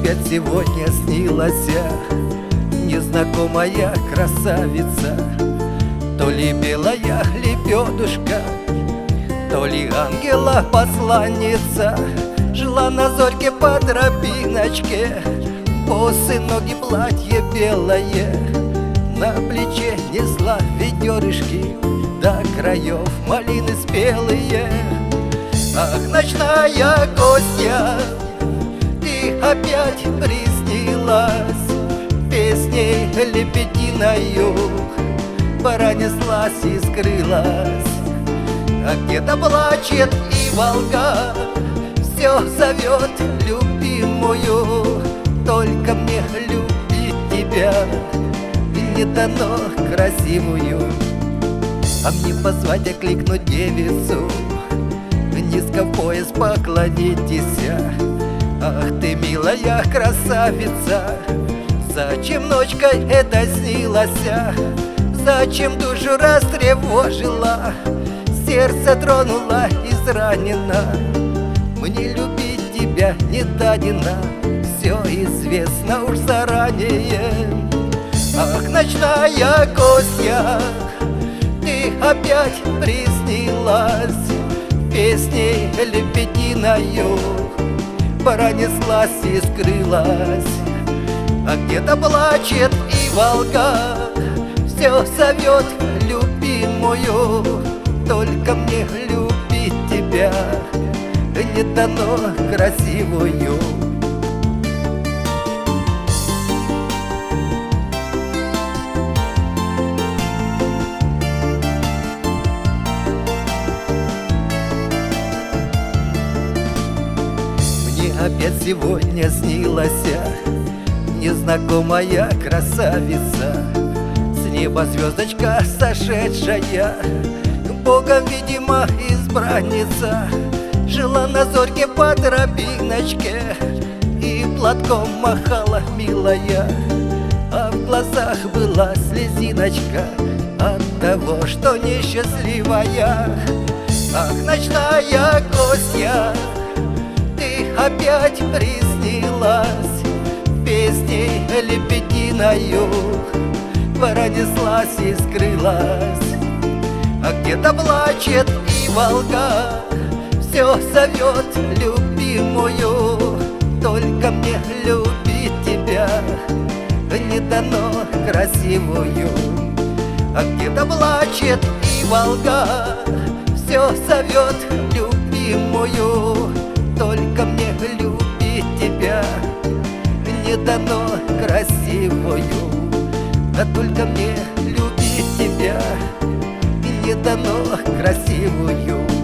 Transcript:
опять сегодня снилась незнакомая красавица. То ли белая лебедушка, то ли ангела-посланница. Жила на зорьке по тропиночке, босые ноги, платье белое, на плече несла ведерышки до краев малины спелые. Ах, ночная гостья, ты опять приснилась, песней лебединою пронеслась и скрылась. А где-то плачет и Волга, все зовет любимую, только мне любить тебя не дано красивую. А мне позвать, окликнуть девицу, низко в пояс поклонитесь. Ах ты, милая красавица, зачем ночкой это снилась? Зачем душу растревожила, сердце тронула изранено? Мне любить тебя не дадено, все известно уж заранее. Ах, ночная гостья, ты опять приснилась, песней лебединою пронеслась и скрылась. А где-то плачет и Волга, все зовет любимую, только мне любить тебя не дано красивую. Мне опять сегодня снилась незнакомая красавица, с неба звездочка сошедшая, Богом, видимо, избранница. Жила на зорьке по тропиночке и платком махала милая, а в глазах была слезиночка от того, что несчастливая. Ах, ночная гостья, ты опять приснилась, песней лебединою пронеслась и скрылась. А где-то плачет и Волга, все зовет любимую, только мне любить тебя не дано красивую. А где-то плачет и Волга, все зовет любимую, только мне любить тебя не дано красивую. А только мне любить тебя не дано красивую.